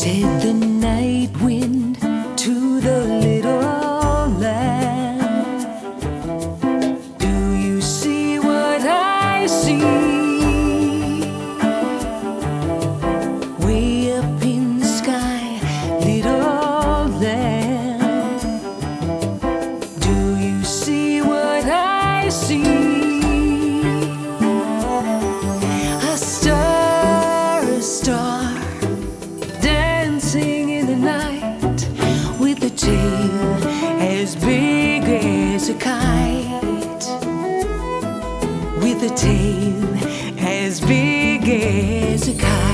Said the night wind to the little lamb, do you see what I see? Way up in the sky, little lamb, do you see what I see? A star dancing in the night, with a tail as big as a kite, with a tail as big as a kite.